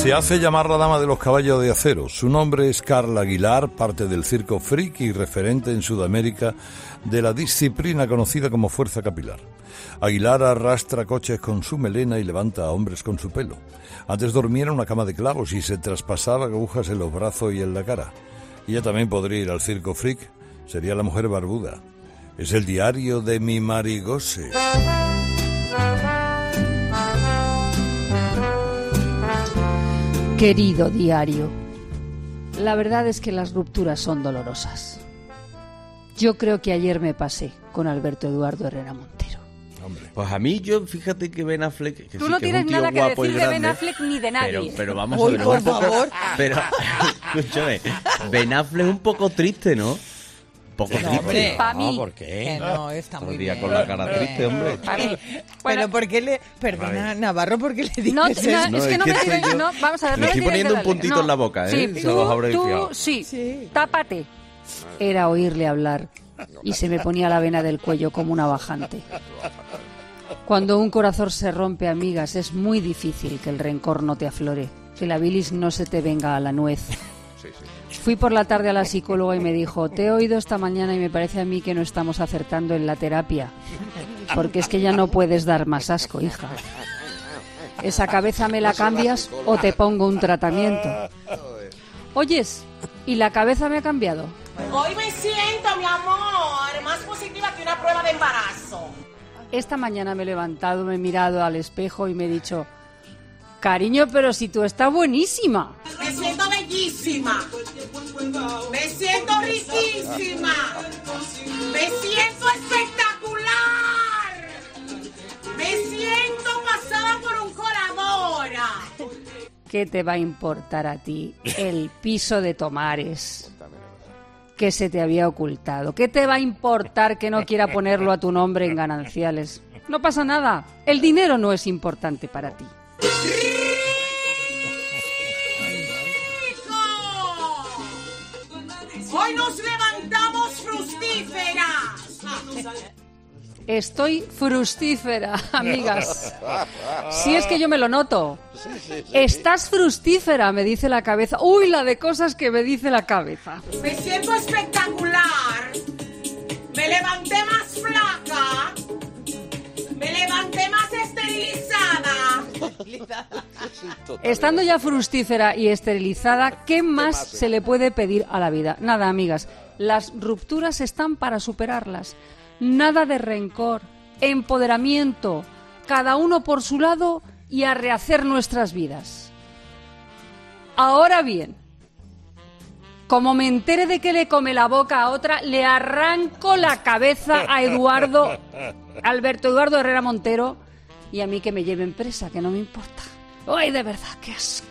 Se hace llamar la dama de los caballos de acero. Su nombre es Carla Aguilar, parte del circo freak y referente en Sudamérica de la disciplina conocida como fuerza capilar. Aguilar arrastra coches con su melena y levanta a hombres con su pelo. Antes dormía en una cama de clavos y se traspasaba agujas en los brazos y en la cara. Ella también podría ir al circo freak. Sería la mujer barbuda. Es el diario de mi Marigose. Querido diario, la verdad es que las rupturas son dolorosas. Yo creo que ayer me pasé con Alberto Eduardo Herrera Montero. Hombre. Pues a mí, fíjate que Ben Affleck... Que tú sí, no que tienes es un tío nada que guapo decir y de grande, Ben Affleck ni de nadie. Pero vamos a ver, por favor. Pero, escúchame, Ben Affleck es un poco triste, ¿no? Poco triste. Para mí. ¿Por qué? Que no, está muy bien. Con la cara triste, hombre. Pero ¿por qué le... Perdona, Navarro, ¿por qué le dices No, eso? es que no me tires... yo... No, vamos a ver, le estoy poniendo un puntito no, en la boca, ¿eh? Sí, Se los habré tú, fiado. sí, tápate. Era oírle hablar y se me ponía la vena del cuello como una bajante. Cuando un corazón se rompe, amigas, es muy difícil que el rencor no te aflore, que la bilis no se te venga a la nuez. Fui por la tarde a la psicóloga y me dijo: te he oído esta mañana y me parece a mí que no estamos acertando en la terapia, porque es que ya no puedes dar más asco, hija. ¿Esa cabeza me la cambias o te pongo un tratamiento? Oyes, ¿y la cabeza me ha cambiado? Hoy me siento, mi amor, más positiva que una prueba de embarazo. Esta mañana me he levantado, me he mirado al espejo y me he dicho: cariño, pero si tú estás buenísima. Me siento bellísima. Me siento riquísima. Me siento espectacular. Me siento pasada por un coladora. ¿Qué te va a importar a ti el piso de Tomares que se te había ocultado? ¿Qué te va a importar que no quiera ponerlo a tu nombre en gananciales? No pasa nada. El dinero no es importante para ti. Hoy nos levantamos fructíferas. Estoy frustífera, amigas. Si es que yo me lo noto. Estás frustífera, me dice la cabeza. Uy, la de cosas que me dice la cabeza. Me siento espectacular. Me levanté más flaca. Me levanté más esterilizada. Estando ya frustífera y esterilizada, ¿qué más se le puede pedir a la vida? Nada, amigas. Las rupturas están para superarlas. Nada de rencor, empoderamiento, cada uno por su lado y a rehacer nuestras vidas. Ahora bien, como me entere de que le come la boca a otra, le arranco la cabeza a Alberto Eduardo Herrera Montero, y a mí que me lleven presa, que no me importa. ¡Ay, de verdad, qué asco!